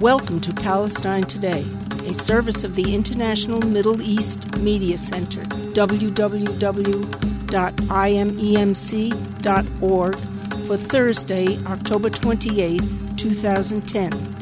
Welcome to Palestine Today, a service of the International Middle East Media Center, www.imemc.org, for Thursday, October 28, 2010.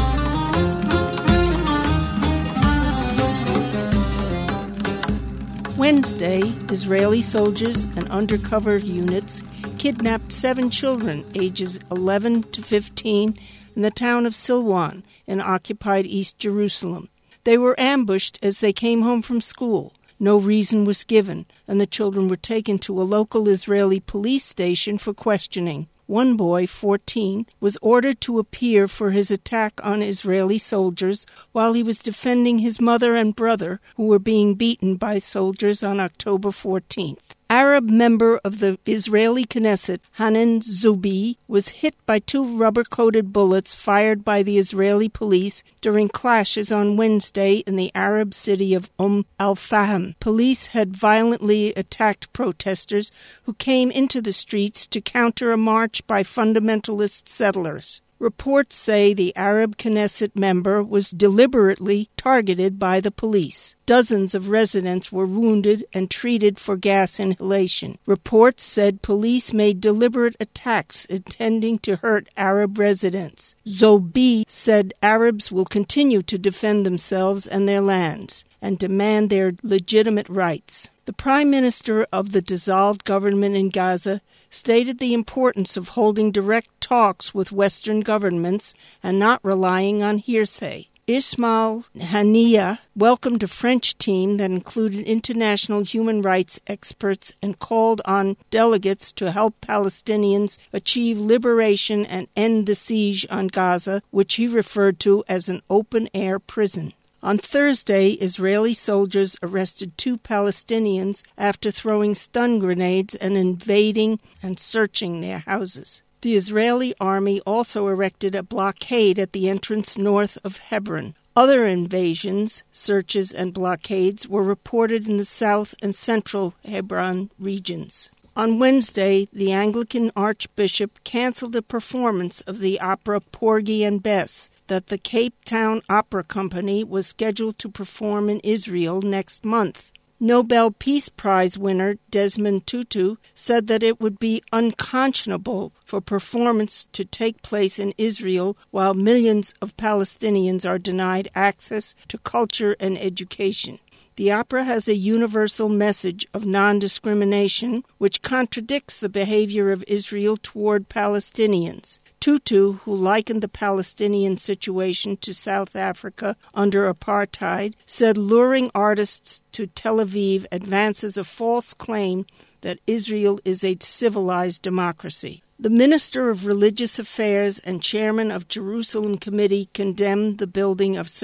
Wednesday, Israeli soldiers and undercover units kidnapped 7 children ages 11 to 15 in the town of Silwan in occupied East Jerusalem. They were ambushed as they came home from school. No reason was given, and the children were taken to a local Israeli police station for questioning. One boy, 14, was ordered to appear for his attack on Israeli soldiers while he was defending his mother and brother, who were being beaten by soldiers on October 14th. Arab member of the Israeli Knesset, Hanan Zubi, was hit by 2 rubber-coated bullets fired by the Israeli police during clashes on Wednesday in the Arab city of al-Fahim. Police had violently attacked protesters who came into the streets to counter a march by fundamentalist settlers. Reports say the Arab Knesset member was deliberately targeted by the police. Dozens of residents were wounded and treated for gas inhalation. Reports said police made deliberate attacks intending to hurt Arab residents. Zobi said Arabs will continue to defend themselves and their lands and demand their legitimate rights. The Prime Minister of the dissolved government in Gaza stated the importance of holding direct talks with Western governments and not relying on hearsay. Ismail Haniyeh welcomed a French team that included international human rights experts and called on delegates to help Palestinians achieve liberation and end the siege on Gaza, which he referred to as an open-air prison. On Thursday, Israeli soldiers arrested 2 Palestinians after throwing stun grenades and invading and searching their houses. The Israeli army also erected a blockade at the entrance north of Hebron. Other invasions, searches, and blockades were reported in the south and central Hebron regions. On Wednesday, the Anglican Archbishop canceled a performance of the opera Porgy and Bess that the Cape Town Opera Company was scheduled to perform in Israel next month. Nobel Peace Prize winner Desmond Tutu said that it would be unconscionable for performance to take place in Israel while millions of Palestinians are denied access to culture and education. The opera has a universal message of non-discrimination, which contradicts the behavior of Israel toward Palestinians. Tutu, who likened the Palestinian situation to South Africa under apartheid, said luring artists to Tel Aviv advances a false claim that Israel is a civilized democracy. The Minister of Religious Affairs and Chairman of Jerusalem Committee condemned the building of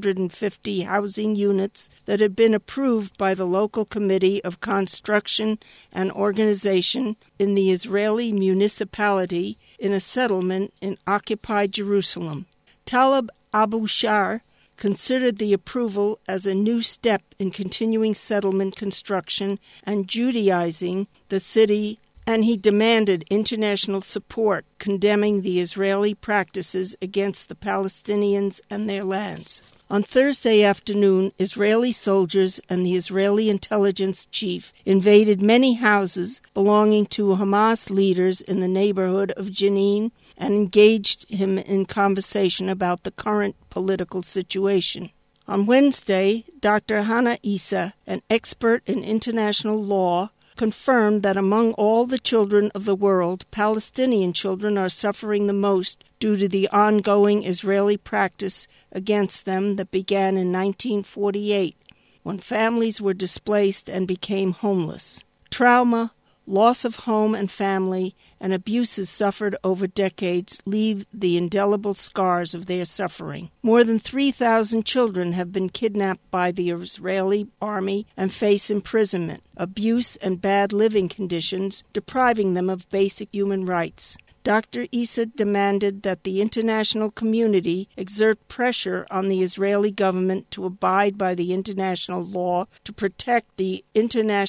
750 housing units that had been approved by the local Committee of Construction and Organization in the Israeli municipality in a settlement in occupied Jerusalem. Talib Abu Shar considered the approval as a new step in continuing settlement construction and Judaizing the city, and he demanded international support condemning the Israeli practices against the Palestinians and their lands. On Thursday afternoon, Israeli soldiers and the Israeli intelligence chief invaded many houses belonging to Hamas leaders in the neighborhood of Jenin and engaged him in conversation about the current political situation. On Wednesday, Dr. Hannah Issa, an expert in international law, confirmed that among all the children of the world, Palestinian children are suffering the most due to the ongoing Israeli practice against them that began in 1948, when families were displaced and became homeless. Trauma, loss of home and family, and abuses suffered over decades leave the indelible scars of their suffering. More than 3,000 children have been kidnapped by the Israeli army and face imprisonment, abuse, and bad living conditions, depriving them of basic human rights. Dr. Issa demanded that the international community exert pressure on the Israeli government to abide by the international law to protect the international